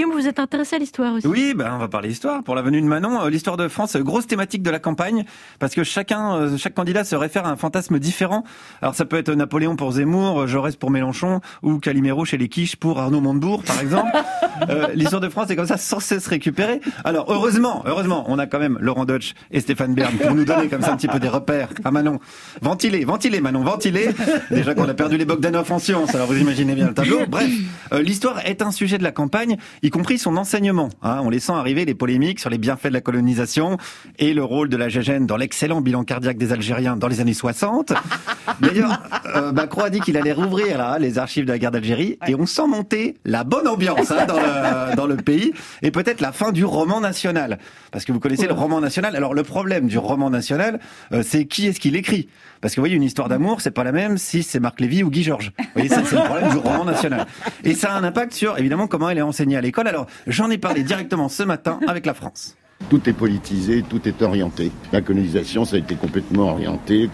Guillaume, vous êtes intéressé à l'histoire aussi. Oui, on va parler histoire. Pour la venue de Manon, l'histoire de France, grosse thématique de la campagne, parce que chaque candidat se réfère à un fantasme différent. Alors ça peut être Napoléon pour Zemmour, Jaurès pour Mélenchon, ou Calimero chez les Quiches pour Arnaud Montebourg, par exemple. L'histoire de France est comme ça, sans cesse récupérée. Alors heureusement, on a quand même Laurent Deutsch et Stéphane Bern pour nous donner comme ça un petit peu des repères. À Manon, ventilez Manon, ventilez. Déjà qu'on a perdu les Bogdanov en sciences, alors vous imaginez bien le tableau. Bref, l'histoire est un sujet de la campagne, y compris son enseignement. On les sent arriver, les polémiques sur les bienfaits de la colonisation et le rôle de la GIGN dans l'excellent bilan cardiaque des Algériens dans les années 60. D'ailleurs, Macron a dit qu'il allait rouvrir les archives de la guerre d'Algérie et on sent monter la bonne ambiance dans le pays et peut-être la fin du roman national. Parce que vous connaissez le roman national. Alors le problème du roman national, c'est qui est-ce qui l'écrit. Parce que vous voyez, une histoire d'amour, c'est pas la même si c'est Marc Lévy ou Guy Georges. Vous voyez, ça, c'est le problème du roman national. Et ça a un impact sur, évidemment, comment elle est enseignée à l'école. Alors, j'en ai parlé directement ce matin avec la France. Tout est politisé, tout est orienté. La colonisation, ça a été complètement orienté,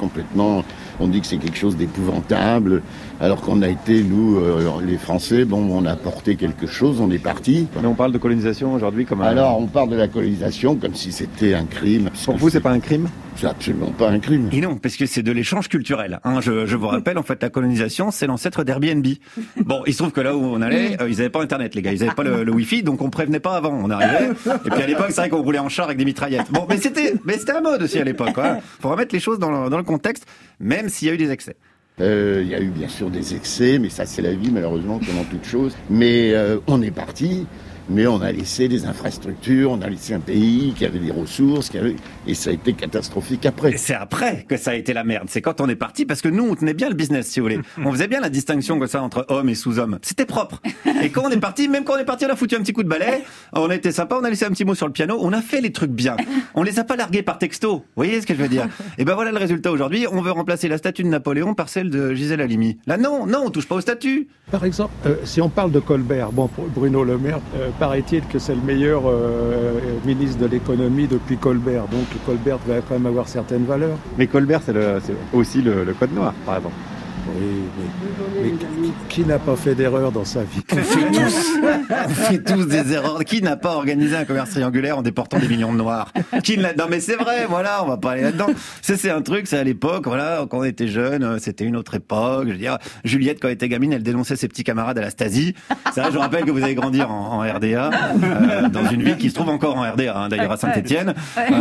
on dit que c'est quelque chose d'épouvantable, alors qu'on a été, nous, les Français, on a apporté quelque chose, on est parti. Mais on parle de colonisation aujourd'hui comme Alors, on parle de la colonisation comme si c'était un crime. Pour vous, c'est pas un crime ? C'est absolument pas un crime. Et non, parce que c'est de l'échange culturel. Je vous rappelle, en fait, la colonisation, c'est l'ancêtre d'Airbnb. Bon, il se trouve que là où on allait, ils avaient pas Internet, les gars. Ils avaient pas le Wi-Fi, donc on prévenait pas avant. On arrivait. Et puis à l'époque, c'est vrai qu'on roulait en char avec des mitraillettes. Bon, mais c'était la mode aussi à l'époque. Faut remettre les choses dans le contexte, même s'il y a eu des excès. Il y a eu bien sûr des excès, mais ça c'est la vie malheureusement, comme en toute chose. Mais on est parti. Mais on a laissé des infrastructures, on a laissé un pays qui avait des ressources, et ça a été catastrophique après. C'est après que ça a été la merde. C'est quand on est parti, parce que nous, on tenait bien le business, si vous voulez. On faisait bien la distinction comme ça entre hommes et sous-hommes. C'était propre. Et quand on est parti, on a foutu un petit coup de balai, on a été sympa, on a laissé un petit mot sur le piano, on a fait les trucs bien. On les a pas largués par texto. Vous voyez ce que je veux dire? Et ben voilà le résultat aujourd'hui. On veut remplacer la statue de Napoléon par celle de Gisèle Halimi. Là, non, on touche pas aux statues. Par exemple, si on parle de Colbert, pour Bruno Le Maire, paraît-il que c'est le meilleur ministre de l'économie depuis Colbert. Donc Colbert va quand même avoir certaines valeurs. Mais Colbert, c'est aussi le code noir, par exemple. Oui, mais qui n'a pas fait d'erreur dans sa vie? On fait tous des erreurs. Qui n'a pas organisé un commerce triangulaire en déportant des millions de noirs? Non mais c'est vrai, voilà, on va pas aller là-dedans. C'est un truc, c'est à l'époque, voilà, quand on était jeune, c'était une autre époque. Je veux dire, Juliette, quand elle était gamine, elle dénonçait ses petits camarades à la Stasi. C'est vrai, je rappelle que vous avez grandi en RDA, dans une ville qui se trouve encore en RDA, d'ailleurs à Saint-Étienne.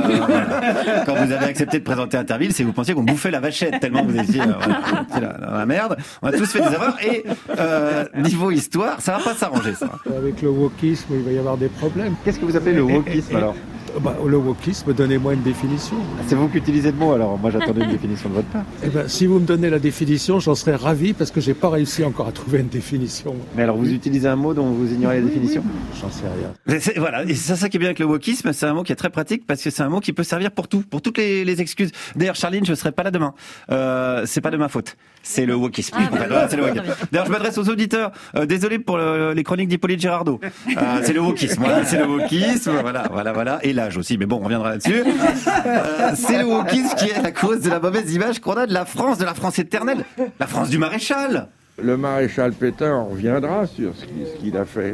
Voilà. Quand vous avez accepté de présenter Interville, c'est que vous pensiez qu'on bouffait la vachette tellement vous étiez dans la merde. On a tous fait des erreurs et niveau histoire, ça va pas s'arranger ça. Avec le wokisme, il va y avoir des problèmes. Qu'est-ce que vous appelez le wokisme alors? Le wokisme, donnez-moi une définition. C'est vous qui utilisez le mot, alors moi j'attendais une définition de votre part. Si vous me donnez la définition, j'en serais ravi parce que j'ai pas réussi encore à trouver une définition. Mais alors vous utilisez un mot dont vous ignorez la définition? J'en sais rien. Voilà, et c'est ça qui est bien avec le wokisme, c'est un mot qui est très pratique parce que c'est un mot qui peut servir pour tout, pour toutes les excuses. D'ailleurs, Charline, je serai pas là demain. C'est pas de ma faute. C'est le wokisme. C'est le wokisme. D'ailleurs, je m'adresse aux auditeurs. Désolé pour les chroniques d'Hippolyte Girardot. C'est le wokisme. Voilà, c'est le wokisme. Voilà. Et l'âge aussi, mais bon, on reviendra là-dessus. C'est le wokisme qui est la cause de la mauvaise image qu'on a de la France éternelle, la France du maréchal. Le maréchal Pétain, on reviendra sur ce qu'il a fait.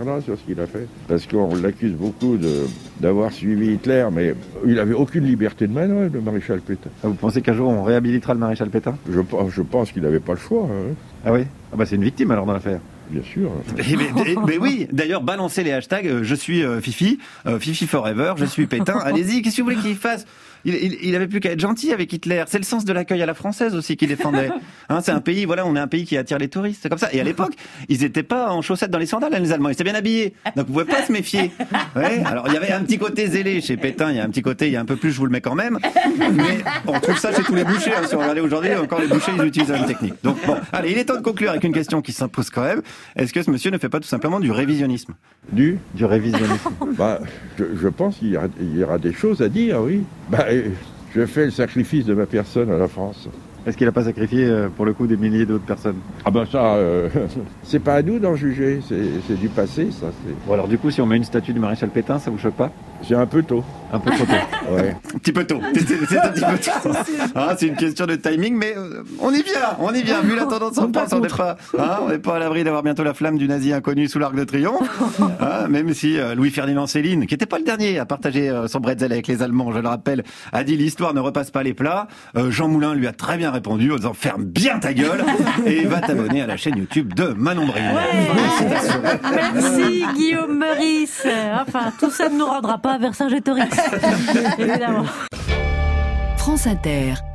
Parce qu'on l'accuse beaucoup d'avoir suivi Hitler, mais il n'avait aucune liberté de manœuvre, le maréchal Pétain. Vous pensez qu'un jour on réhabilitera le maréchal Pétain? Je pense qu'il n'avait pas le choix. Hein. Ah oui? C'est une victime alors dans l'affaire. Bien sûr. Mais oui, d'ailleurs, balancez les hashtags je suis Fifi, Fifi Forever, je suis Pétain. Allez-y, qu'est-ce que vous voulez qu'il fasse? Il avait plus qu'à être gentil avec Hitler. C'est le sens de l'accueil à la française aussi qu'il défendait. C'est un pays, on est un pays qui attire les touristes, c'est comme ça. Et à l'époque, ils étaient pas en chaussettes dans les sandales, les Allemands. Ils étaient bien habillés. Donc vous pouvez pas se méfier. Ouais. Alors il y avait un petit côté zélé chez Pétain, il y a un petit côté, il y a un peu plus, je vous le mets quand même. Mais on trouve ça chez tous les bouchers. Si on regardait aujourd'hui, encore les bouchers, ils utilisent la même technique. Donc bon, allez, il est temps de conclure avec une question qui s'impose quand même. Est-ce que ce monsieur ne fait pas tout simplement du révisionnisme? Du révisionnisme. Je pense qu'il y aura des choses à dire, oui. Je fais le sacrifice de ma personne à la France. Est-ce qu'il n'a pas sacrifié, pour le coup, des milliers d'autres personnes? C'est pas à nous d'en juger, c'est du passé, ça. Bon alors du coup, si on met une statue du maréchal Pétain, ça vous choque pas? C'est un peu tôt. Un peu trop tôt. Ouais. Un petit peu tôt. C'est un petit peu tôt. Ah, c'est une question de timing, mais on y vient. Vu la tendance en France, on n'est pas à l'abri d'avoir bientôt la flamme du nazi inconnu sous l'Arc de Triomphe. Même si Louis-Ferdinand Céline, qui n'était pas le dernier à partager son bretzel avec les Allemands, je le rappelle, a dit l'histoire ne repasse pas les plats. Jean Moulin lui a très bien répondu en disant ferme bien ta gueule et va t'abonner à la chaîne YouTube de Manon Bril. Merci Guillaume Meurice. Enfin, tout ça ne nous rendra pas à Vercingétorix. Évidemment. France Inter.